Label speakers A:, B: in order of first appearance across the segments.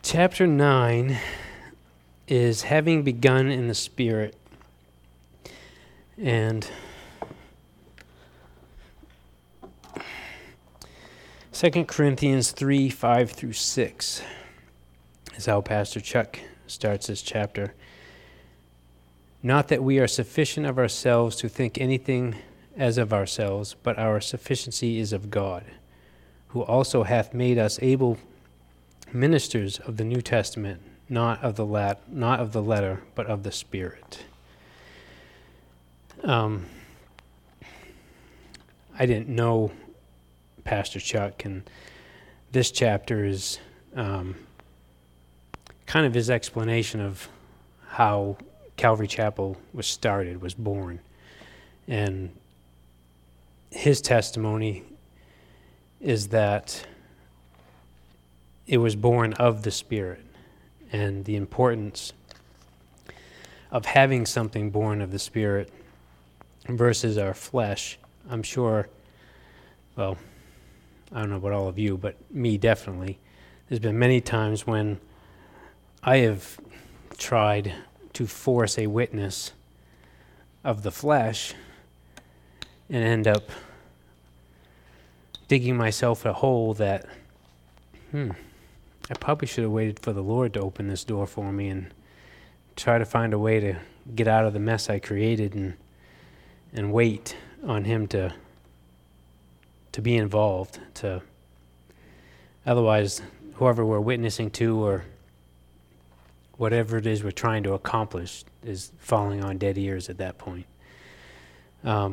A: Chapter 9 is having begun in the Spirit. And 2 Corinthians 3, 5 through 6 is how Pastor Chuck starts this chapter. Not that we are sufficient of ourselves to think anything as of ourselves, but our sufficiency is of God, who also hath made us able ministers of the New Testament, not of the letter, but of the Spirit. I didn't know Pastor Chuck, and this chapter is kind of his explanation of how Calvary Chapel was born. And his testimony is that it was born of the Spirit, and the importance of having something born of the Spirit versus our flesh. I'm sure, well, I don't know about all of you, but me definitely. There's been many times when I have tried to force a witness of the flesh and end up digging myself a hole that, I probably should have waited for the Lord to open this door for me and try to find a way to get out of the mess I created and wait on Him to be involved. Otherwise, whoever we're witnessing to or whatever it is we're trying to accomplish is falling on dead ears at that point. I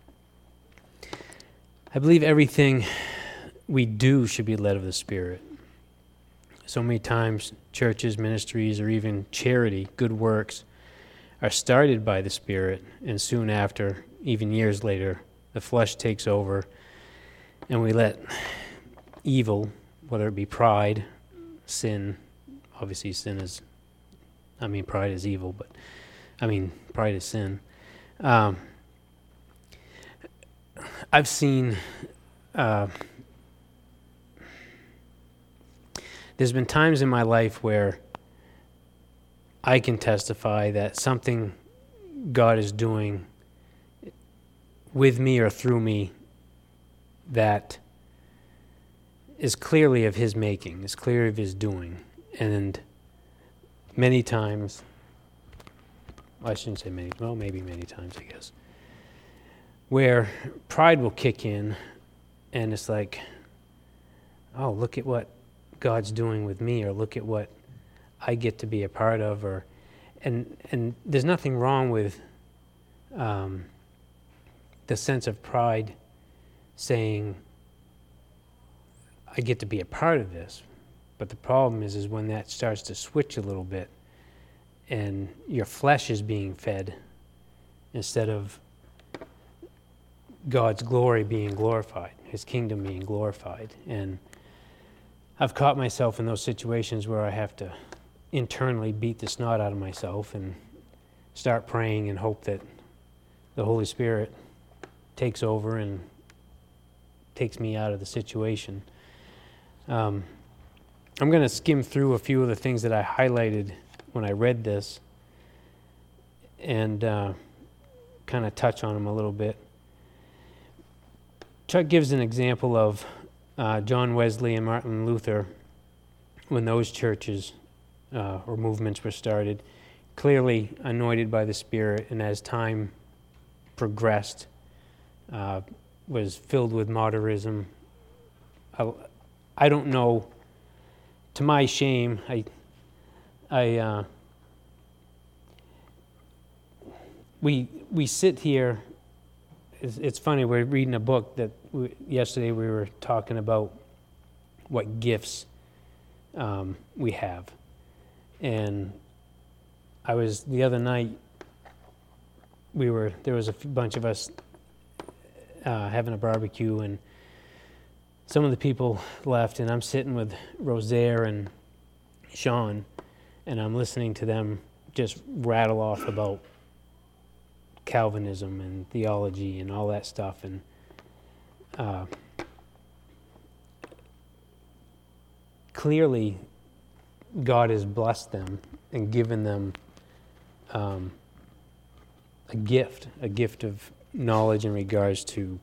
A: believe everything we do should be led of the Spirit. So many times churches, ministries, or even charity, good works, are started by the Spirit, and soon after, even years later, the flesh takes over, and we let evil, whether it be pride, sin, obviously pride is evil, but pride is sin. I've seen there's been times in my life where I can testify that something God is doing with me or through me that is clearly of His making, is clearly of His doing. And many times, I shouldn't say many, well, maybe many times, I guess, where pride will kick in and it's like, oh, look at what God's doing with me, or look at what I get to be a part of, and there's nothing wrong with the sense of pride saying, I get to be a part of this. But the problem is when that starts to switch a little bit and your flesh is being fed instead of God's glory being glorified, His kingdom being glorified. And I've caught myself in those situations where I have to internally beat the snot out of myself and start praying and hope that the Holy Spirit takes over and takes me out of the situation. I'm going to skim through a few of the things that I highlighted when I read this and kind of touch on them a little bit. Chuck gives an example of John Wesley and Martin Luther when those churches or movements were started, clearly anointed by the Spirit, and as time progressed, was filled with modernism. I don't know, to my shame, we sit here. It's funny, we're reading a book that yesterday we were talking about what gifts we have. And the other night, there was a bunch of us having a barbecue, and some of the people left, and I'm sitting with Rosaire and Sean, and I'm listening to them just rattle off about Calvinism and theology and all that stuff, and clearly God has blessed them and given them a gift of knowledge in regards to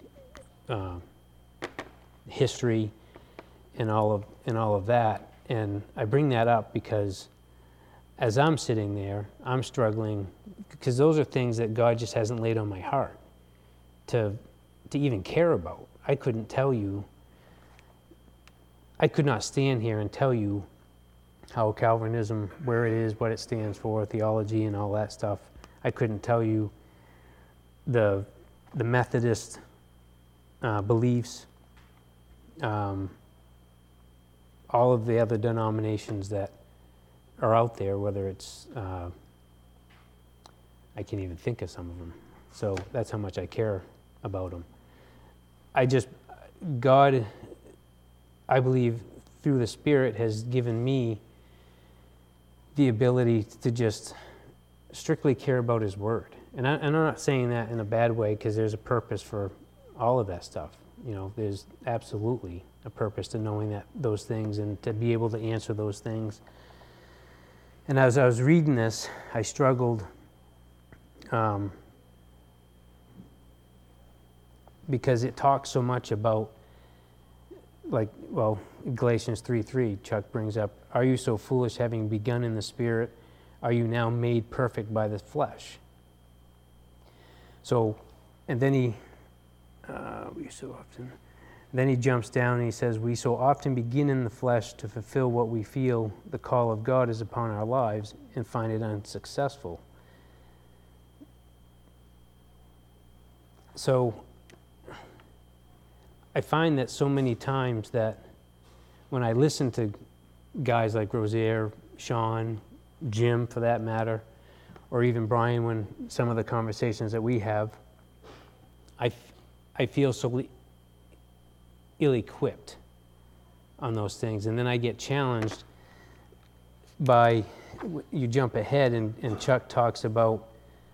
A: history and all of that. And I bring that up because as I'm sitting there, I'm struggling, because those are things that God just hasn't laid on my heart to even care about. I could not stand here and tell you how Calvinism, where it is, what it stands for, theology and all that stuff. I couldn't tell you the Methodist beliefs, all of the other denominations that are out there, whether it's, I can't even think of some of them. So that's how much I care about them. God, I believe, through the Spirit, has given me the ability to just strictly care about His Word. And I'm not saying that in a bad way, because there's a purpose for all of that stuff. There's absolutely a purpose to knowing those things and to be able to answer those things. And as I was reading this, I struggled because it talks so much about, Galatians 3:3, Chuck brings up, "Are you so foolish, having begun in the Spirit, are you now made perfect by the flesh?" So, and then he jumps down and he says, "We so often begin in the flesh to fulfill what we feel the call of God is upon our lives and find it unsuccessful." So, I find that so many times that when I listen to guys like Rozier, Sean, Jim for that matter, or even Brian, when some of the conversations that we have, I feel so ill-equipped on those things. And then I get challenged by, you jump ahead and Chuck talks about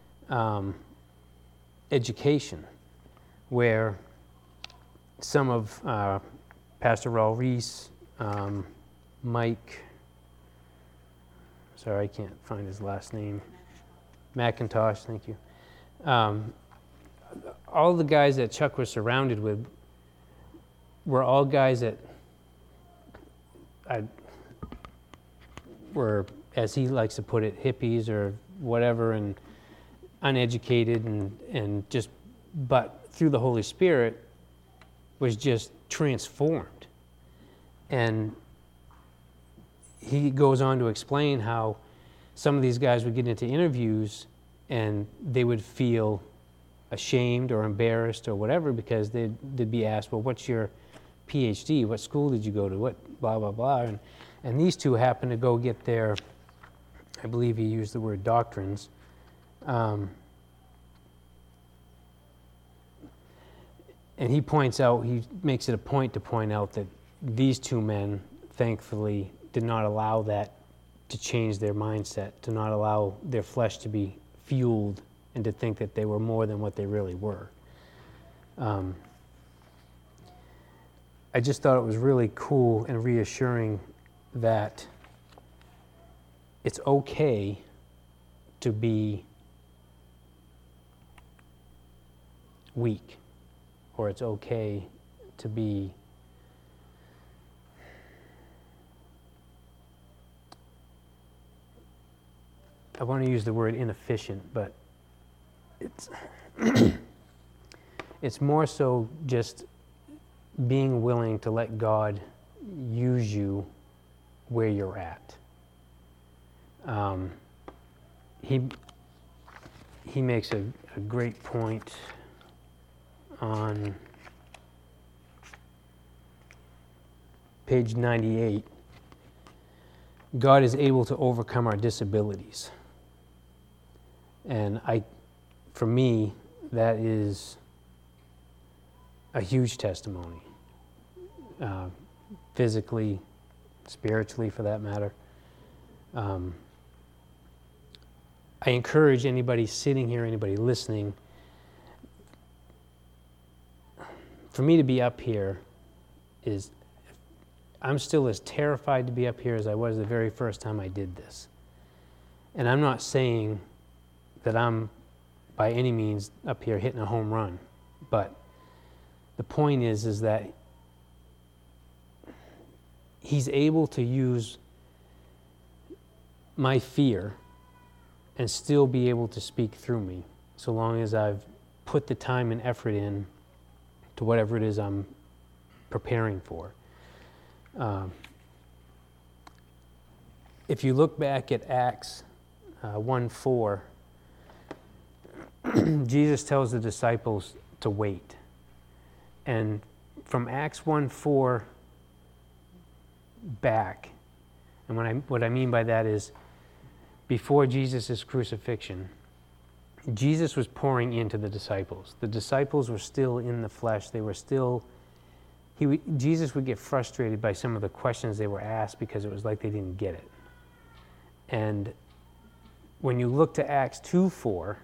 A: education, where some of Pastor Raul Reese, Mike, sorry, I can't find his last name, McIntosh, thank you. All the guys that Chuck was surrounded with were all guys that were, as he likes to put it, hippies or whatever, and uneducated and just, but through the Holy Spirit was just transformed. And he goes on to explain how some of these guys would get into interviews and they would feel ashamed or embarrassed or whatever, because they'd be asked, "Well, what's your PhD? What school did you go to? What blah, blah, blah." And these two happened to go get their, I believe he used the word doctrines. And he makes it a point to point out that these two men, thankfully, did not allow that to change their mindset, to not allow their flesh to be fueled and to think that they were more than what they really were. I just thought it was really cool and reassuring that it's okay to be weak, or it's okay to be I want to use the word inefficient, but it's it's more so just being willing to let God use you where you're at. He makes a great point on page 98. God is able to overcome our disabilities. And for me, that is a huge testimony. Physically, spiritually, for that matter. I encourage anybody sitting here, anybody listening, for me to be up here is, I'm still as terrified to be up here as I was the very first time I did this. And I'm not saying that I'm by any means up here hitting a home run, but the point is that he's able to use my fear and still be able to speak through me, so long as I've put the time and effort in to whatever it is I'm preparing for. If you look back at Acts 1:4, Jesus tells the disciples to wait. And from Acts 1:4 back, and what I mean by that is, before Jesus' crucifixion, Jesus was pouring into the disciples. The disciples were still in the flesh. They were still, Jesus would get frustrated by some of the questions they were asked because it was like they didn't get it. And when you look to Acts 2:4,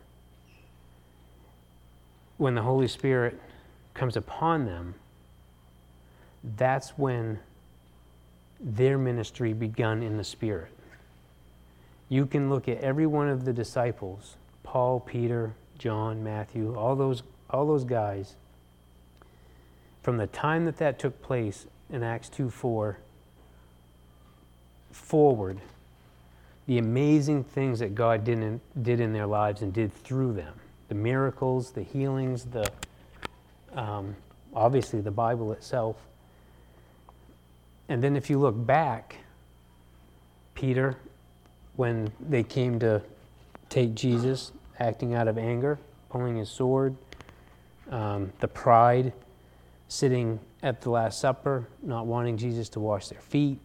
A: when the Holy Spirit comes upon them, that's when their ministry begun in the Spirit. You can look at every one of the disciples, Paul, Peter, John, Matthew, all those guys, from the time that took place in Acts 2:4 forward, the amazing things that God did in their lives and did through them, the miracles, the healings, obviously the Bible itself. And then if you look back, Peter, when they came to take Jesus, acting out of anger, pulling his sword, the pride, sitting at the Last Supper, not wanting Jesus to wash their feet,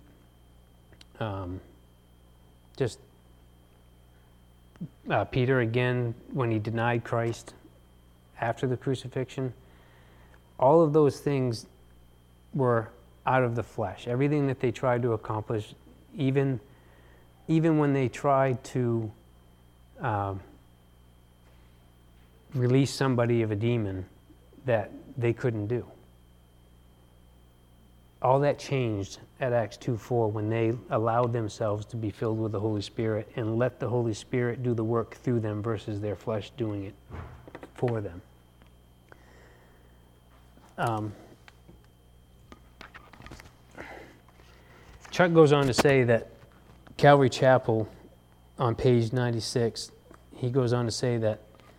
A: Peter again, when he denied Christ after the crucifixion. All of those things were out of the flesh. Everything that they tried to accomplish, even when they tried to release somebody of a demon that they couldn't do. All that changed at Acts 2:4 when they allowed themselves to be filled with the Holy Spirit and let the Holy Spirit do the work through them versus their flesh doing it for them. Chuck goes on to say that Calvary Chapel, on page 96, he goes on to say that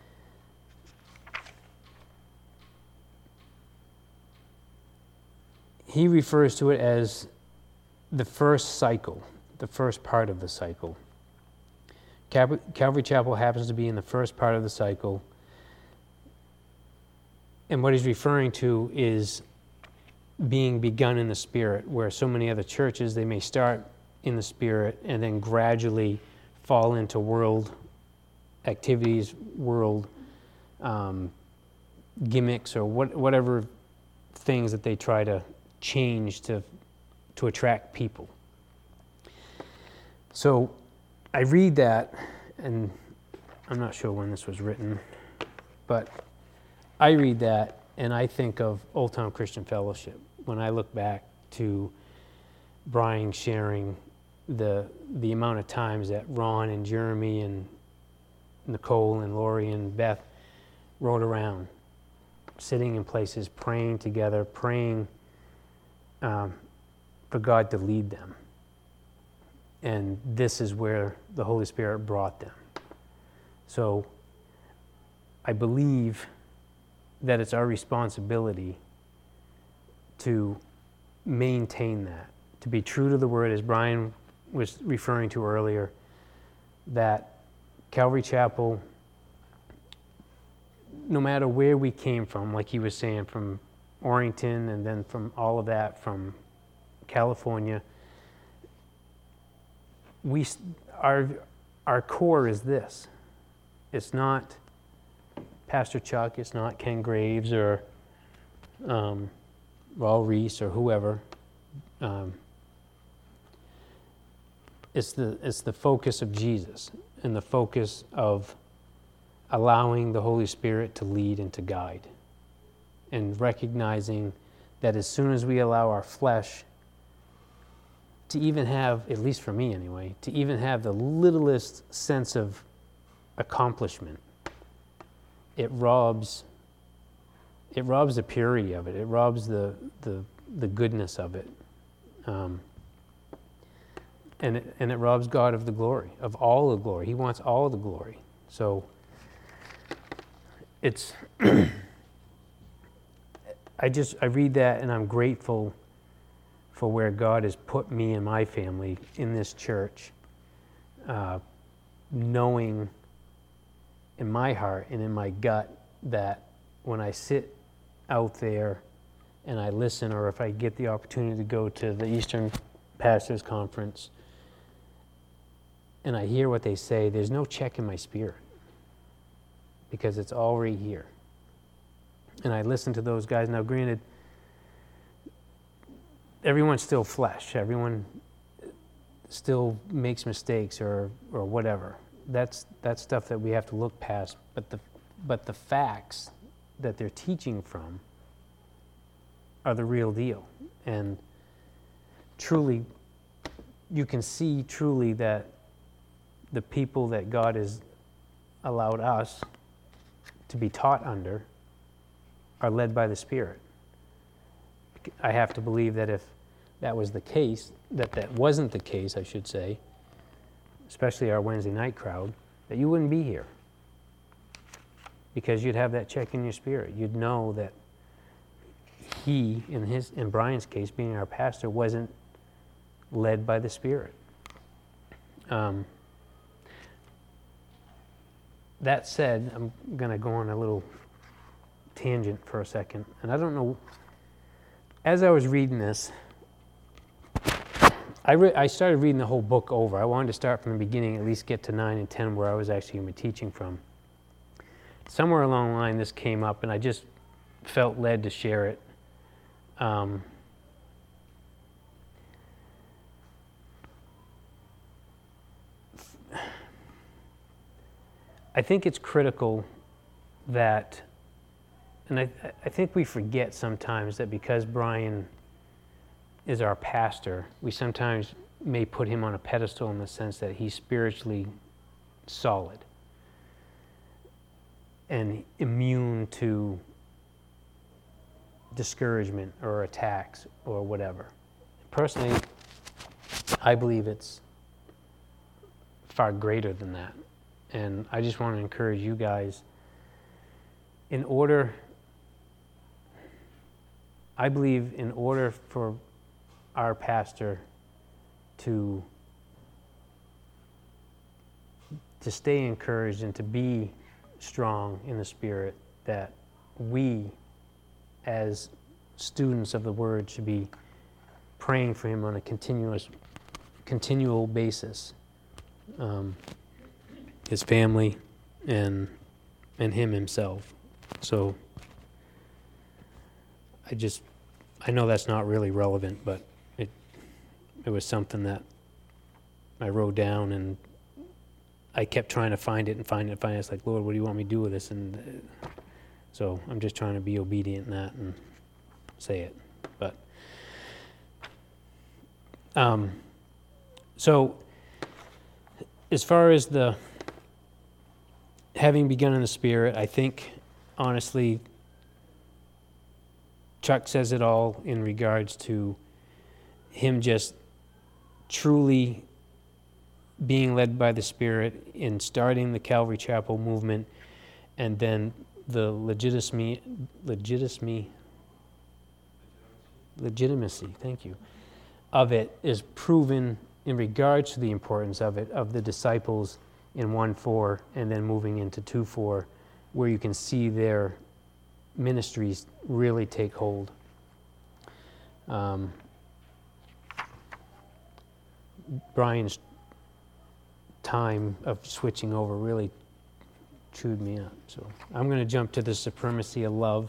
A: he refers to it as the first cycle, the first part of the cycle. Calvary Chapel happens to be in the first part of the cycle, and what he's referring to is being begun in the Spirit, where so many other churches, they may start in the Spirit and then gradually fall into world activities, world gimmicks, or whatever things that they try to change to attract people. So I read that, and I'm not sure when this was written, but I read that and I think of Old Town Christian Fellowship when I look back to Brian sharing the amount of times that Ron and Jeremy and Nicole and Lori and Beth rode around, sitting in places, praying together, praying for God to lead them. And this is where the Holy Spirit brought them. So I believe that it's our responsibility to maintain that, to be true to the Word, as Brian was referring to earlier, that Calvary Chapel, no matter where we came from, like he was saying, from Orrington and then from all of that, from California, our core is this. It's not Pastor Chuck, it's not Ken Graves or Raul Reese or whoever. It's the focus of Jesus and the focus of allowing the Holy Spirit to lead and to guide, and recognizing that as soon as we allow our flesh to even have, at least for me anyway, to even have the littlest sense of accomplishment, it robs the purity of it. It robs the goodness of it. And it robs God of the glory, of all the glory. He wants all the glory. So it's, I read that and I'm grateful for where God has put me and my family in this church, knowing in my heart and in my gut that when I sit out there and I listen, or if I get the opportunity to go to the Eastern Pastors Conference and I hear what they say, there's no check in my spirit because it's already here. And I listen to those guys. Now, granted, everyone's still flesh. Everyone still makes mistakes or whatever. That's stuff that we have to look past. But the facts that they're teaching from are the real deal. And truly, you can see truly that the people that God has allowed us to be taught under are led by the Spirit. I have to believe that if that was the case, that wasn't the case, I should say, especially our Wednesday night crowd, that you wouldn't be here. Because you'd have that check in your spirit. You'd know that he, in Brian's case, being our pastor, wasn't led by the Spirit. That said, I'm going to go on a little tangent for a second. And I don't know, as I was reading this, I started reading the whole book over. I wanted to start from the beginning, at least get to 9 and 10 where I was actually going to be teaching from. Somewhere along the line this came up and I just felt led to share it. I think it's critical that, and I think we forget sometimes that because Brian is our pastor, we sometimes may put him on a pedestal in the sense that he's spiritually solid and immune to discouragement or attacks or whatever. Personally, I believe it's far greater than that. And I just want to encourage you guys, I believe in order for our pastor to stay encouraged and to be strong in the Spirit, that we as students of the Word should be praying for him on a continual basis. His family and him himself. So I know that's not really relevant, but it was something that I wrote down and I kept trying to find it. It's like, Lord, what do you want me to do with this? And so I'm just trying to be obedient in that and say it. But so as far as the having begun in the Spirit, I think, honestly, Chuck says it all in regards to him just truly being led by the Spirit in starting the Calvary Chapel movement, and then the legitimacy, thank you, of it is proven in regards to the importance of it, of the disciples in 1:4 and then moving into 2:4, where you can see their ministries really take hold. Brian's time of switching over really chewed me up. So I'm going to jump to the supremacy of love.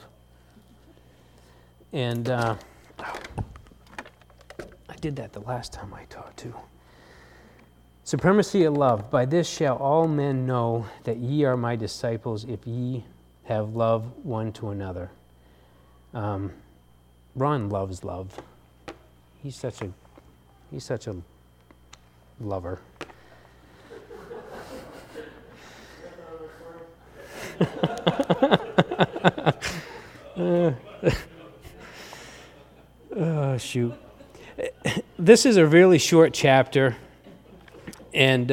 A: And I did that the last time I taught too. Supremacy of love. By this shall all men know that ye are my disciples, if ye have love one to another. Ron loves love. He's He's such a lover. Oh, shoot. This is a really short chapter, and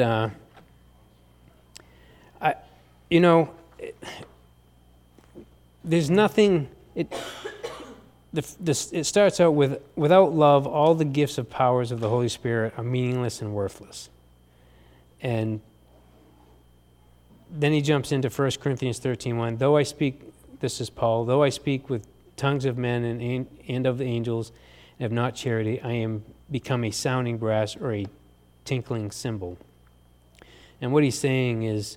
A: there's nothing. It starts out with, without love, all the gifts of powers of the Holy Spirit are meaningless and worthless. And then he jumps into 1 Corinthians 13:1. Though I speak, this is Paul, though I speak with tongues of men and of the angels and have not charity, I am become a sounding brass or a tinkling cymbal. And what he's saying is,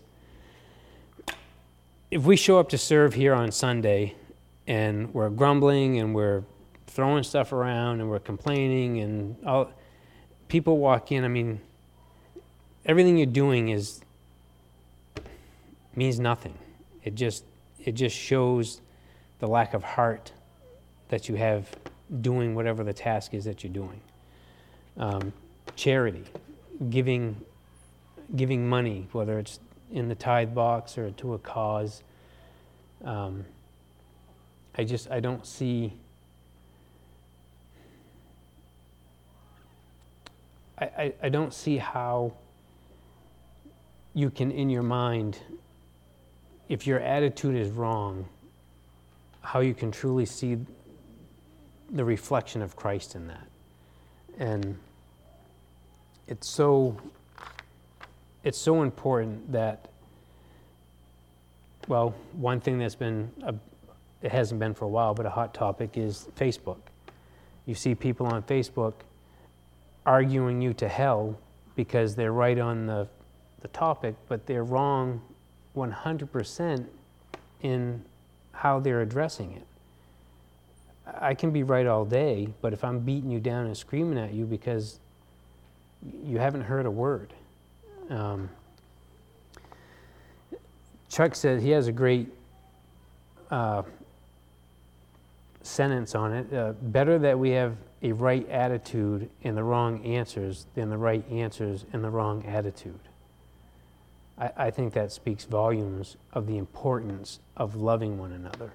A: if we show up to serve here on Sunday and we're grumbling and we're throwing stuff around and we're complaining and all, people walk in, I mean, everything you're doing means nothing. It just shows the lack of heart that you have doing whatever the task is that you're doing. Charity, giving money, whether it's in the tithe box or to a cause. I don't see. I don't see how you can, in your mind, if your attitude is wrong, how you can truly see the reflection of Christ in that. And it's so important that, well, one thing that's been, it hasn't been for a while, but a hot topic is Facebook. You see people on Facebook arguing you to hell because they're right on the topic, but they're wrong 100% in how they're addressing it. I can be right all day, but if I'm beating you down and screaming at you because you haven't heard a word. Chuck said he has a great sentence on it. Better that we have a right attitude and the wrong answers than the right answers and the wrong attitude. I think that speaks volumes of the importance of loving one another.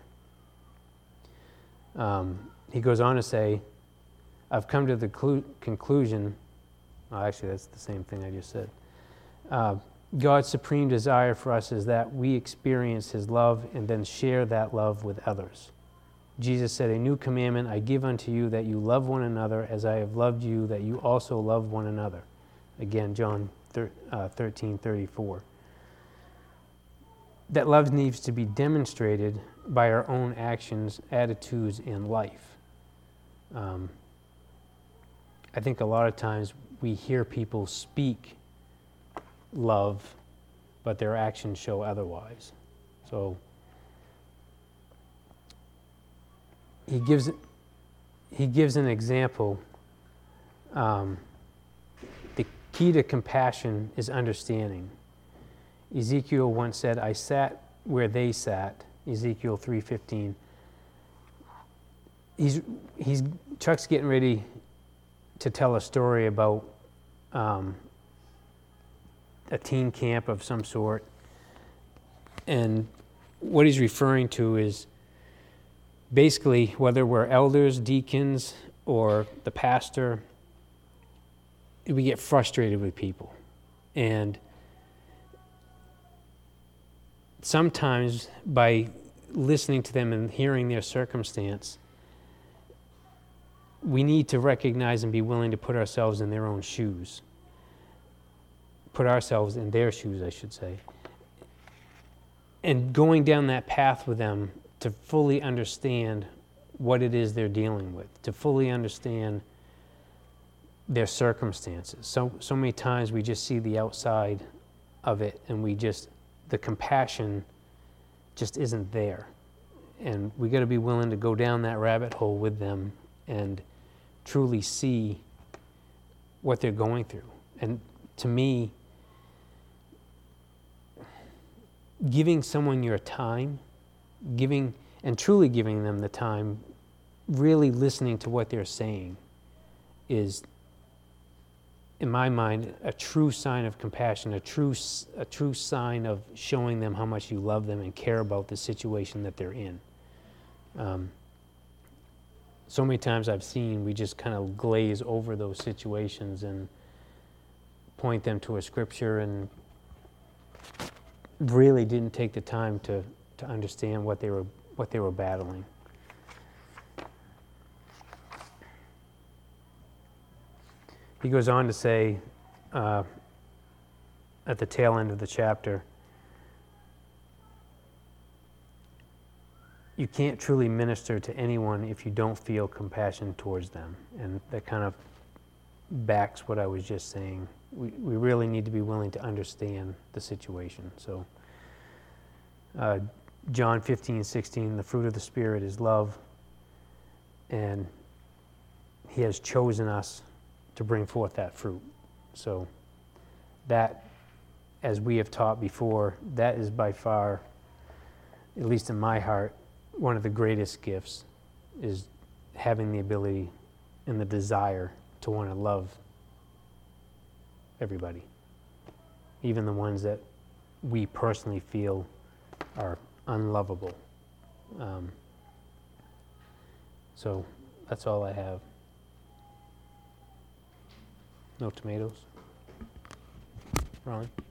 A: He goes on to say, I've come to the conclusion, actually that's the same thing I just said. God's supreme desire for us is that we experience his love and then share that love with others. Jesus said, a new commandment I give unto you, that you love one another as I have loved you, that you also love one another. Again, John 13:34. That love needs to be demonstrated by our own actions, attitudes, and life. I think a lot of times we hear people speak love, but their actions show otherwise. So he gives an example. The key to compassion is understanding. Ezekiel once said, I sat where they sat, Ezekiel 3:15. Chuck's getting ready to tell a story about a teen camp of some sort. And what he's referring to is basically whether we're elders, deacons, or the pastor, we get frustrated with people. And sometimes by listening to them and hearing their circumstance, we need to recognize and be willing to put ourselves in their own shoes. Put ourselves in their shoes, I should say. And going down that path with them to fully understand what it is they're dealing with, to fully understand their circumstances. So many times we just see the outside of it, and the compassion just isn't there. And we got to be willing to go down that rabbit hole with them and truly see what they're going through. And to me, giving someone your time, truly giving them the time, really listening to what they're saying is in my mind, a true sign of compassion, a true sign of showing them how much you love them and care about the situation that they're in. So many times I've seen we just kind of glaze over those situations and point them to a scripture and really didn't take the time to understand what they were battling. He goes on to say at the tail end of the chapter, you can't truly minister to anyone if you don't feel compassion towards them. And that kind of backs what I was just saying. We really need to be willing to understand the situation. So John 15:16, the fruit of the Spirit is love, and He has chosen us to bring forth that fruit. So that, as we have taught before, that is by far, at least in my heart, one of the greatest gifts, is having the ability and the desire to want to love everybody, even the ones that we personally feel are unlovable. So that's all I have. No tomatoes? Ron?